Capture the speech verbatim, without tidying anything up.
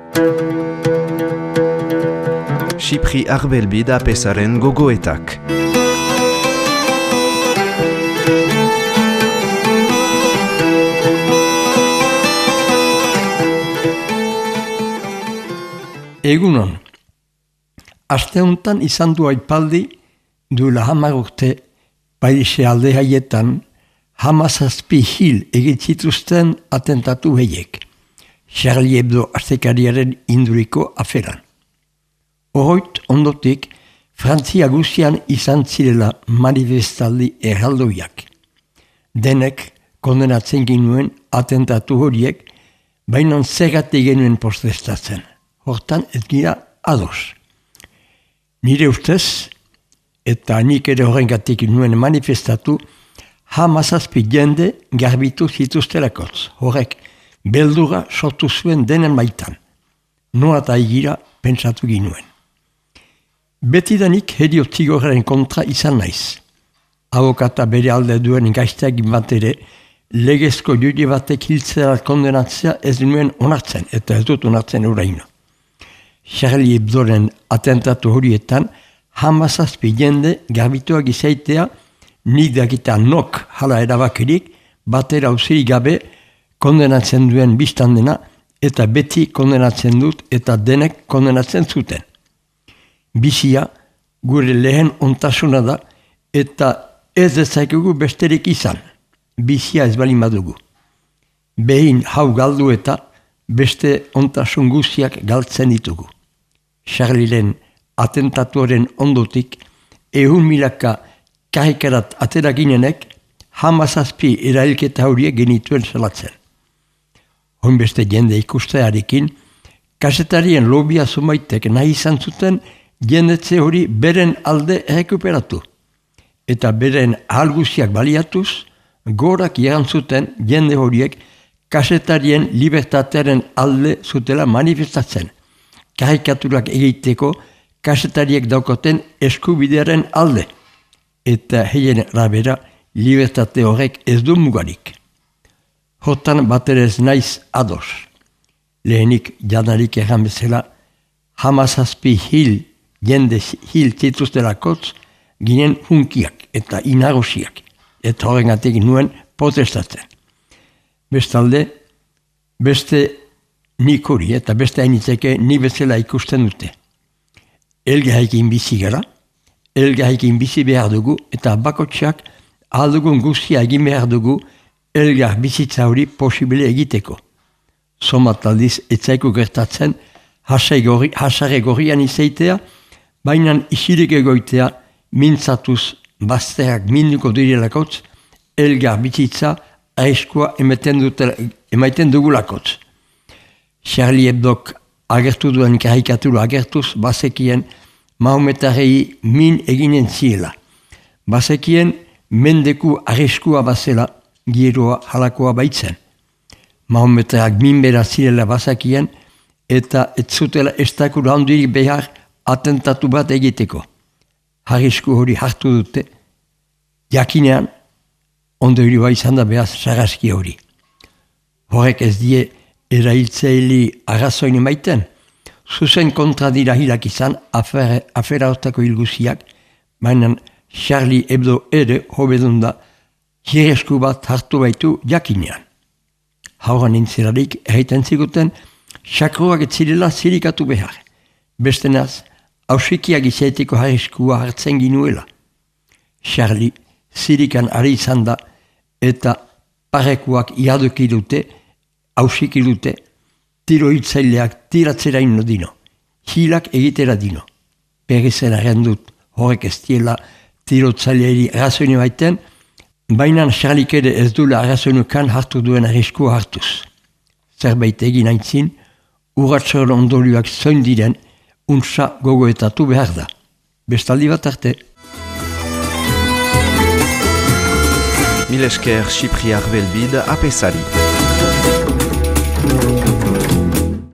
Xipri Arbelbid apesaren gogoetak. Egunon, aste honetan izan du aipaldi duela hamar urte Parise alde haietan hamazazpi hil egitzituzten atentatu haiek, Charlie Hebdo astekariaren induriko aferan. Horoit ondotik, Frantzia guzian izan zirela manifestaldi erraldoiak. Denek kondenatzen ginuen atentatu horiek, baina zergatik genuen protestatzen. Hortan ez gira ados. Nire ustez, eta nik ere horrengatik nuen manifestatu, hamazazpi jende garbitu zituztelakotz. Horrek, beldura sortu zuen denen maitan. Noa eta egira pentsatu ginuen. Betidanik heriotzigorren kontra izan naiz. Abokata bere alde duen gaizteak bat ere, legezko jude batek hiltzera kondenatzea ez nuen onartzen, eta ez dut onartzen uraino. Charlie Hebdoren atentatu horietan, hamazazpi jende garbituak izaitea, nik dakita nok hala erabakirik, batera auzirik gabe kondenatzen duen biztan dena, eta beti kondenatzen dut eta denek kondenatzen zuten. Bizia gure lehen ontasuna da, eta ez dezakegu besterik izan, bizia ez bali madugu. Behin hau galdu eta beste ontasun guziak galtzen ditugu. Charlieren atentatuaren ondotik, ehun milaka karikarat atera ginenek, hamazazpi erailketa horiek genituen salatzen. Honbeste jende ikustearekin, kasetarien lobia zumaitek nahi izan zuten jendetze hori beren alde errekuperatu. Eta beren ahalguziak baliatuz, gorak jarantzuten jende horiek kasetarien libertatearen alde zutela manifestatzen. Karikaturak egiteko kasetariek daukoten eskubidearen alde. Eta heien rabera libertate horrek ez du mugarik. Hortan baterez naiz ados. Lehenik janarik erran bezala, hamazazpi hil jende hil zituztelakotz ginen hunkiak eta inarusiak. Eta horrengatik nuen protestatzen. Bestalde, beste nik hori eta beste hainitzeke ni bezala ikusten dute. Elgahaikin bizi gara, elgahaikin bizi behar dugu eta bakotxak aldugun guztia egin behar dugu elgar bizitza hori posibile egiteko. Somat aldiz etzaiku gertatzen hasare gorrian izaitea, baina isirik egoitea mintzatuz bazterak minduko direlakotz, elgar bizitza aiskua emaiten dugulakotz. Charlie Hebdok agertu duen karikatura agertuz, bazekien Mahometarei min eginen ziela. Bazekien mendeku arriskua bazela, giroa halakoa baitzen. Mahometarak min bera zirela bazekien, eta ez zutela estakura handirik behar atentatu bat egiteko. Arrisku hori hartu dute, jakinean, ondo hori izan da behaz sarraski hori. Horrek ez die erailtzaili arrazoin emaiten, zuzen kontra dira hilak izan afera, afera hortako hilguziak, baina Charlie Hebdo ere hobedunda jiresku bat hartu baitu jakinean. Hauran nintzerarik erraiten ziguten, sakroak ez zirela zirikatu behar. Bestenaz, hausikiak izaiteko harriskua hartzen ginuela. Charlie zirikan ari izan da eta parekuak iaduki dute, hausiki dute, tiro hitzaileak tiratzera ino dino, hilak egitera dino. Berrizen arrendut horrek ez diela tirotzaileari arrazoine baiten, baina Charlik ere ez dula arrazoinukan hartu duen arriskua hartuz. Zerbait egin aintzin, urratxoren ondorioak zoin diren, untsa gogoetatu behar da. Bestaldi bat arte. Milesker Xipri Arbelbid apesari.